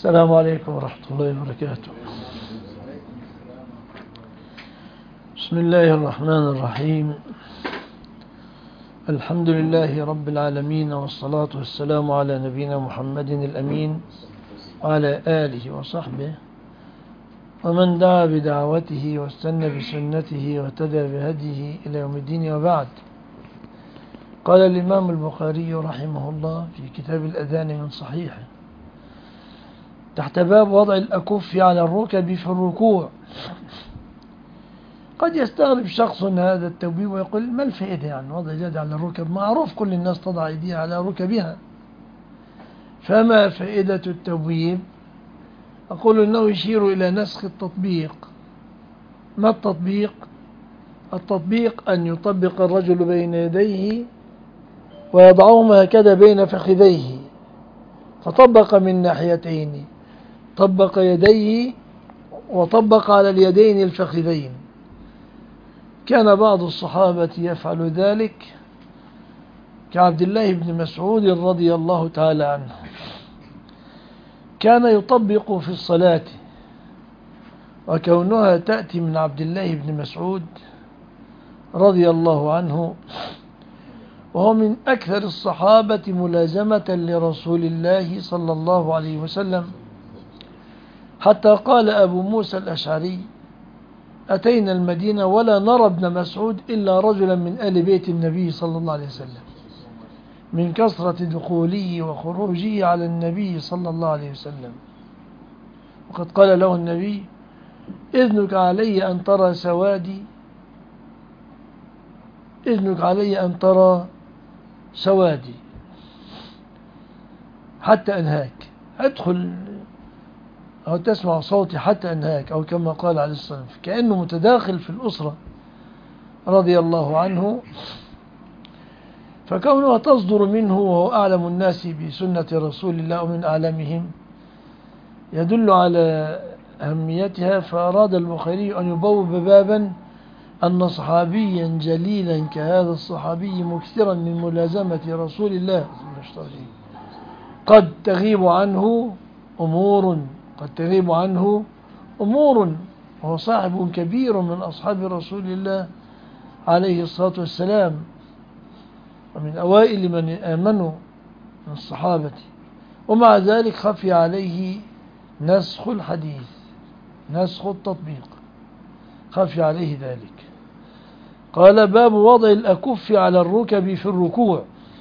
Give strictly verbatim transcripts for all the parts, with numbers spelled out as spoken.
السلام عليكم ورحمة الله وبركاته. بسم الله الرحمن الرحيم. الحمد لله رب العالمين، والصلاة والسلام على نبينا محمد الأمين وعلى آله وصحبه ومن دعا بدعوته واستنى بسنته واهتدى بهديه إلى يوم الدين، وبعد. قال الإمام البخاري رحمه الله في كتاب الأذان من صحيحه تحت باب وضع الأكف على الركب في الركوع. قد يستغرب شخص هذا التوبيب ويقول: ما الفائدة يعني وضع اليد على الركب؟ معروف كل الناس تضع أيديها على ركبها، فما فائدة التوبيب؟ أقول إنه يشير إلى نسخ التطبيق. ما التطبيق؟ التطبيق أن يطبق الرجل بين يديه ويضعهما هكذا بين فخذيه، فطبق من ناحيتين، طبق يديه وطبق على اليدين الفخذين. كان بعض الصحابة يفعل ذلك كعبد الله بن مسعود رضي الله تعالى عنه، كان يطبق في الصلاة، وكونها تأتي من عبد الله بن مسعود رضي الله عنه، وهو من أكثر الصحابة ملازمة لرسول الله صلى الله عليه وسلم، حتى قال أبو موسى الأشعري: أتينا المدينة ولا نرى ابن مسعود إلا رجلا من آل بيت النبي صلى الله عليه وسلم، من كثرة دخوله وخروجه على النبي صلى الله عليه وسلم. وقد قال له النبي: إذنك علي أن ترى سوادي، إذنك علي أن ترى سوادي حتى أنهاك، أدخل أو تسمع صوتي حتى أنهاك، أو كما قال عليه الصلاة والسلام، كأنه متداخل في الأسرة رضي الله عنه. فكونها تصدر منه وهو أعلم الناس بسنة رسول الله ومن أعلمهم يدل على أهميتها. فأراد البخاري أن يبوب بابا أن صحابيا جليلا كهذا الصحابي مكثرا من ملازمة رسول الله قد تغيب عنه أمور قد تغيب عنه أمور وهو صاحب كبير من أصحاب رسول الله عليه الصلاة والسلام، ومن أوائل من آمنوا من الصحابة، ومع ذلك خفي عليه نسخ الحديث، نسخ التطبيق، خفي عليه ذلك. قال: باب وضع الأكف على الركب في الركوع.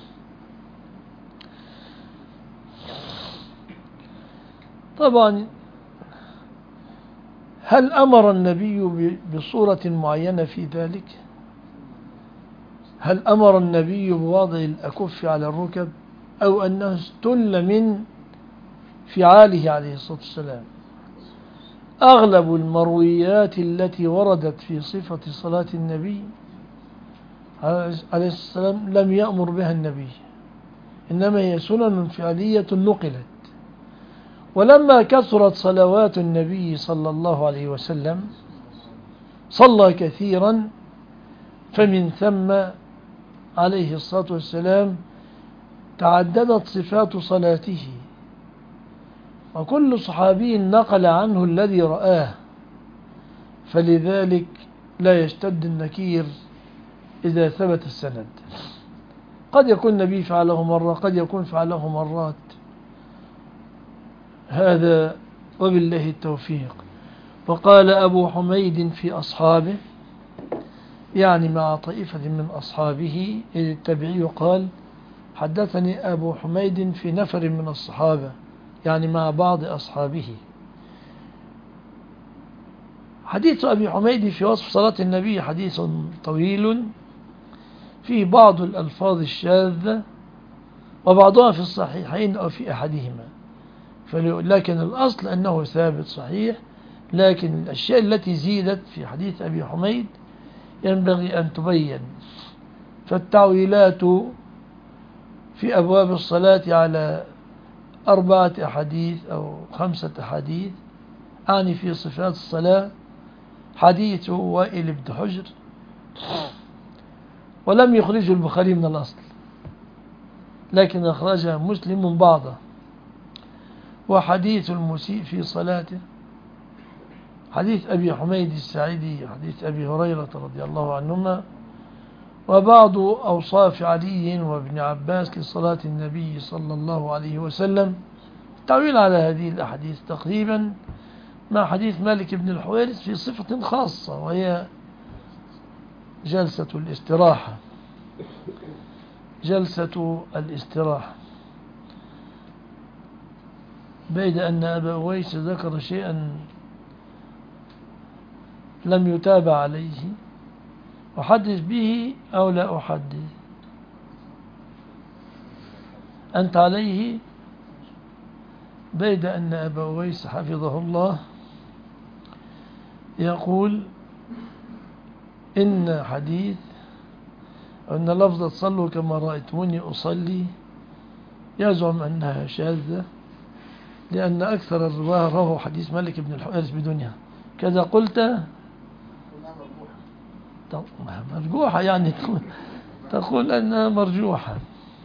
طبعا هل أمر النبي بصورة معينة في ذلك؟ هل أمر النبي بوضع الأكف على الركب، أو أنه استل من فعاله عليه الصلاة والسلام؟ أغلب المرويات التي وردت في صفة صلاة النبي عليه السلام لم يأمر بها النبي، إنما هي سنن فعلية نقلت. ولما كثرت صلوات النبي صلى الله عليه وسلم صلى كثيرا، فمن ثم عليه الصلاة والسلام تعددت صفات صلاته، وكل صحابي نقل عنه الذي رآه، فلذلك لا يشتد النكير إذا ثبت السند. قد يكون النبي فعله مرة، قد يكون فعله مرات، هذا وبالله التوفيق. وقال أبو حميد في أصحابه، يعني مع طائفة من أصحابه، إذ التابعي قال: حدثني أبو حميد في نفر من الصحابة، يعني مع بعض أصحابه. حديث أبي حميد في وصف صلاة النبي حديث طويل فيه بعض الألفاظ الشاذة، وبعضها في الصحيحين أو في أحدهما، لكن الأصل أنه ثابت صحيح. لكن الأشياء التي زيدت في حديث أبي حميد ينبغي أن تبين. فالتعويلات في أبواب الصلاة على أربعة أحاديث أو خمسة أحاديث، أعني في صفات الصلاة: حديث وائل بن حجر، ولم يخرجه البخاري من الأصل، لكن أخرجه مسلم بعضه. وحديث المسيء في صلاته، حديث أبي حميد الساعدي، حديث أبي هريرة رضي الله عنهما، وبعض أوصاف علي وابن عباس لصلاة النبي صلى الله عليه وسلم. تعويل على هذه الأحاديث تقريبا مع حديث مالك بن الحويرث في صفة خاصة، وهي جلسة الاستراحة، جلسة الاستراحة، بيد أن أبا أويس ذكر شيئا لم يتابع عليه، أحدث به أو لا أحدث؟ أنت عليه؟ بيد أن أبا أويس حفظه الله يقول إن حديث أن لفظة صلوا كما رأيتموني أصلي يزعم أنها شاذة، لأن أكثر الرواه رواه حديث مالك بن الحويرث بدونها. كذا قلت مرجوحة، يعني تقول أنها مرجوحة.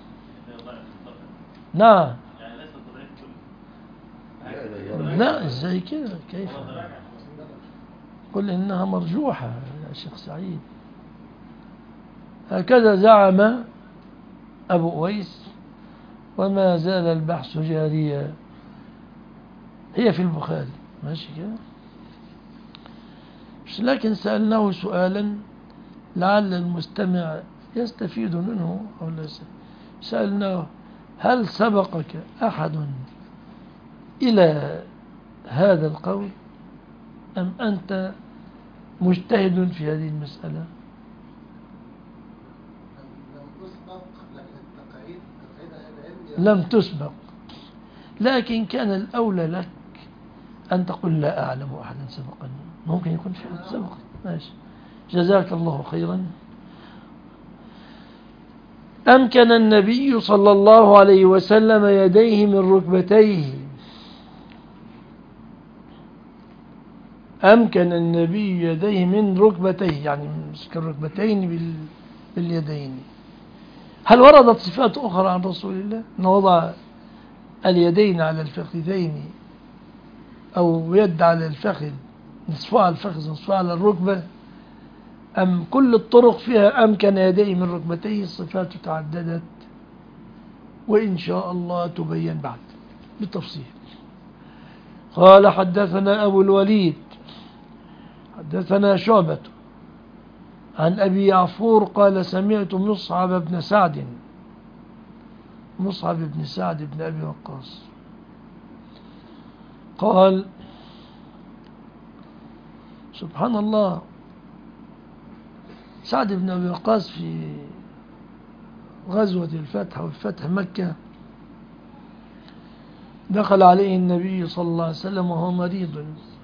نعم. لا ازاي كده، كيف؟ قل إنها مرجوحة يا شيخ سعيد. هكذا زعم أبو أويس، وما زال البحث جاريا. هي في البخاري ماشي كده، لكن سألناه سؤالا لعل المستمع يستفيد منه أو لا. سألناه: هل سبقك أحد إلى هذا القول أم أنت مجتهد في هذه المسألة؟ لم تسبق، لكن كان الأولى لك أن تقول لا أعلم أحدا سبقني. ممكن يكون في أحد سبق، ماشي، جزاك الله خيرا. أمكن النبي صلى الله عليه وسلم يديه من ركبتيه. أمكن النبي يديه من ركبتيه، يعني مسك الركبتين باليدين. هل وردت صفات أخرى عن رسول الله أنه وضع اليدين على الفخذين أو يد على الفخذ، نصفها على الفخذ نصفها على الركبة، أم كل الطرق فيها أمكن يديه من ركبتيه؟ الصفات تعددت، وإن شاء الله تبين بعد بالتفصيل. قال: حدثنا أبو الوليد حدثنا شعبة عن أبي يعفور قال: سمعت مصعب بن سعد مصعب بن سعد بن أبي وقاص قال: سبحان الله، سعد بن أبي وقاص في غزوة الفتح وفتح مكة دخل عليه النبي صلى الله عليه وسلم وهو مريض،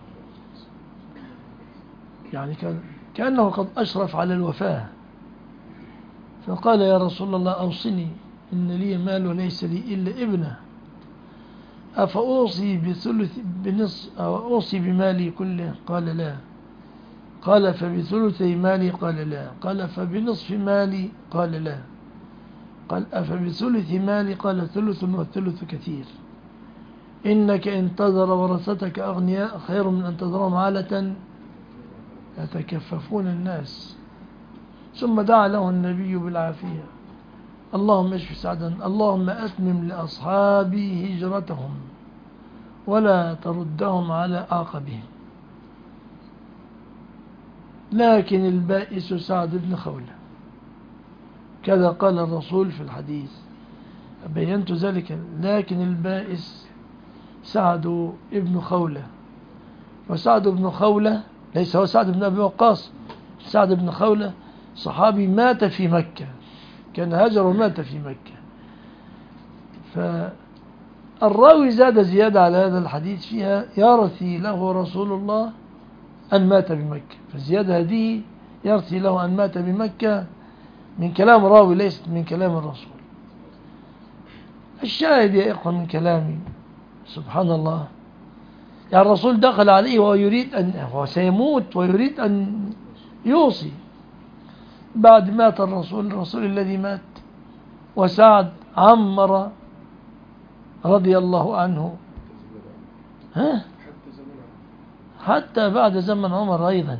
يعني كان كأنه قد أشرف على الوفاة، فقال: يا رسول الله أوصني، إن لي مال وليس لي إلا ابنه، أفأوصي بثلث بنصف أو أوصي بمالي كله؟ قال: لا. قال: فبثلثي مالي؟ قال: لا. قال: فبنصف مالي؟ قال: لا. قال: أفبثلث مالي؟ قال: ثلث والثلث كثير، إنك إن تذر ورثتك أغنياء خير من أن تذرهم عالة يتكففون الناس. ثم دعا له النبي بالعافية: اللهم اشف سعدا، اللهم أتمم لأصحابي هجرتهم ولا تردهم على عقبهم. لكن البائس سعد بن خولة، كذا قال الرسول في الحديث، بينت ذلك. لكن البائس سعد بن خولة، وسعد بن خولة ليس هو سعد بن أبي وقاص. سعد بن خولة صحابي مات في مكة، كان هاجر ومات في مكة. فالراوي زاد زيادة على هذا الحديث فيها: يرثي له رسول الله أن مات بمكة. فالزيادة هذه يرثي له أن مات بمكة من كلام راوي ليست من كلام الرسول. الشاهد يا إخوة من كلامي، سبحان الله، يعني الرسول دخل عليه وهو يريد أن هو سيموت ويريد أن يوصي. بعد مات الرسول الرسول الذي مات، وسعد عمر رضي الله عنه ها؟ حتى بعد زمن عمر أيضا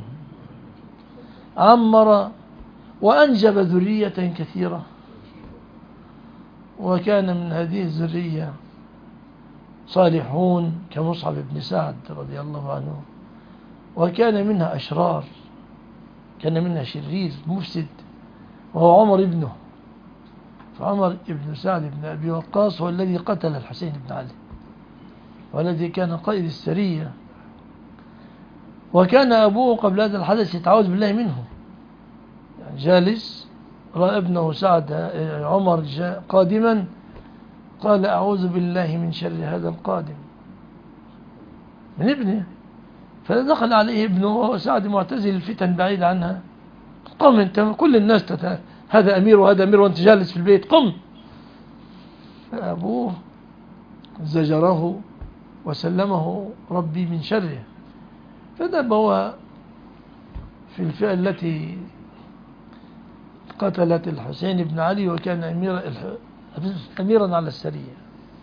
عمر وأنجب ذرية كثيرة، وكان من هذه الذرية صالحون كمصعب بن سعد رضي الله عنه، وكان منها أشرار، كان منها شرير مفسد وهو عمر ابنه. فعمر ابن سعد بن أبي وقاص هو الذي قتل الحسين بن علي، والذي كان قائد السرية، وكان أبوه قبل هذا الحدث يتعوذ بالله منه. يعني جالس رأى ابنه سعد عمر جاء قادما، قال أعوذ بالله من شر هذا القادم، من ابنه. فدخل عليه ابنه وهو سعد معتزل الفتن بعيد عنها، قم انت، كل الناس تت... هذا أمير وهذا أمير وانت جالس في البيت، قم. فأبوه زجره وسلمه ربي من شره، فذهب هو في الفئة التي قتلت الحسين بن علي، وكان أمير أميرا على السرية.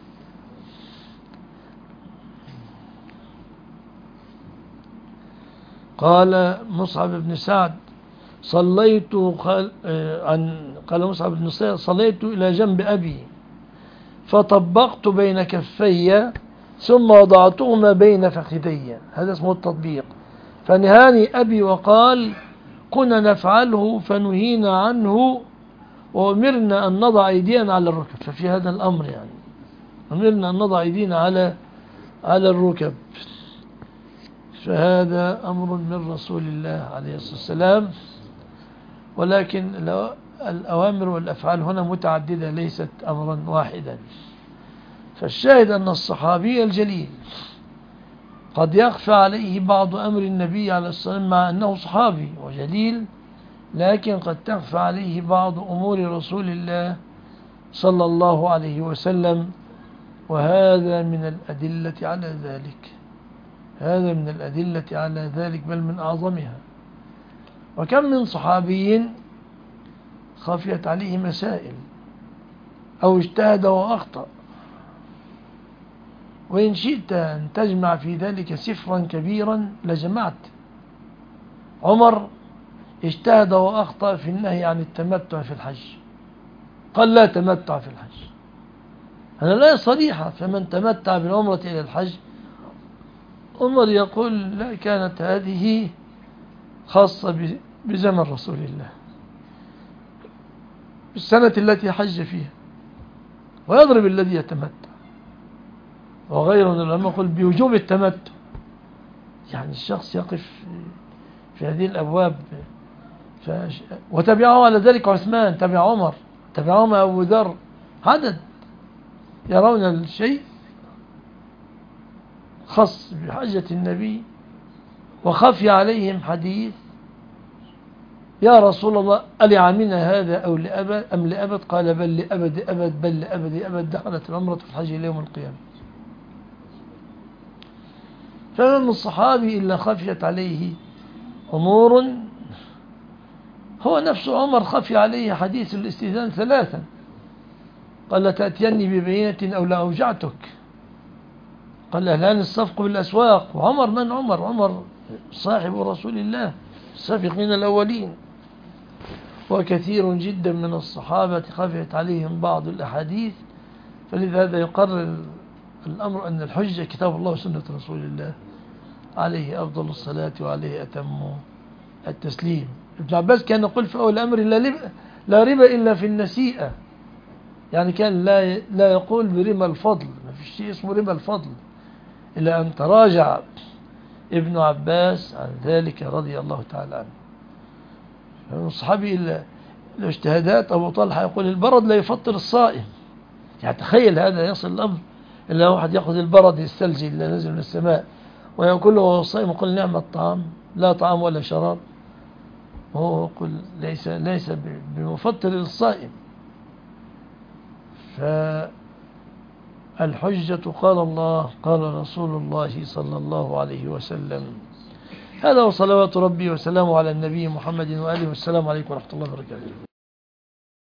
قال مصعب بن سعد صليت قال عن قال مصعب بن سعد صليت إلى جنب أبي فطبقت بين كفي ثم وضعتهما بين فخذي، هذا اسمه التطبيق. فنهاني أبي وقال كنا نفعله فنهينا عنه وأمرنا أن نضع أيدينا على الركب. ففي هذا الأمر يعني أمرنا أن نضع أيدينا على على الركب. فهذا أمر من رسول الله عليه الصلاة والسلام، ولكن الأوامر والأفعال هنا متعددة ليست أمرا واحدا. فالشاهد أن الصحابي الجليل قد يخفى عليه بعض أمر النبي عليه الصلاة والسلام مع أنه صحابي وجليل، لكن قد تخفى عليه بعض أمور رسول الله صلى الله عليه وسلم، وهذا من الأدلة على ذلك، هذا من الأدلة على ذلك بل من أعظمها. وكم من صحابي خفيت عليه مسائل أو اجتهد وأخطأ، وإن شئت أن تجمع في ذلك سفرا كبيرا لجمعت. عمر اجتهد وأخطأ في النهي عن التمتع في الحج، قال لا تمتع في الحج، أنا لا صريحة، فمن تمتع بالعمرة إلى الحج. عمر يقول لا، كانت هذه خاصة بزمن رسول الله بالسنة التي حج فيها، ويضرب الذي يتمتع. وغيره من العلماء يقول بوجوب التمتع، يعني الشخص يقف في هذه الأبواب. فش... وتبعه على ذلك عثمان، تبع عمر، تبعهما أبو ذر، عدد يرون الشيء خاص بحجة النبي. وخفي عليهم حديث يا رسول الله ألعامنا هذا أو لأبد أم لأبد؟ قال بل لأبد أبد بل لأبد أبد، دخلت العمرة في الحج إلى يوم القيامة. فما من الصحابي إلا خفيت عليه أمور. هو نفس عمر خفي عليه حديث الاستئذان ثلاثا، قال لتأتيني ببينة أو لأوجعتك، قال الآن الصفق بالأسواق. وعمر من عمر؟ عمر صاحب رسول الله السابقين الأولين. وكثير جدا من الصحابة خفيت عليهم بعض الأحاديث. فلذا هذا يقرر الأمر أن الحجة كتاب الله وسنة رسول الله عليه أفضل الصلاة وعليه أتم التسليم. ابن عباس كان يقول في أول الأمر لا ربا إلا في النسيئة، يعني كان لا لا يقول بربا الفضل، ما في شيء اسمه ربا الفضل، إلى أن تراجع ابن عباس عن ذلك رضي الله تعالى عنه. من الصحابي الاجتهادات أبو طلحة يقول البرد لا يفطر الصائم. يعني تخيل هذا يصل الأمر إلا واحد يأخذ البرد الثلجي اللي نزل من السماء ويأكله وهو صائم، يقول نعم الطعام، لا طعام ولا شراب. وهو يقول ليس ليس بمفطر للصائم. فالحجة قال الله قال رسول الله صلى الله عليه وسلم. هذا وصلوات ربي وسلامه على النبي محمد وآله، والسلام عليكم ورحمة الله وبركاته.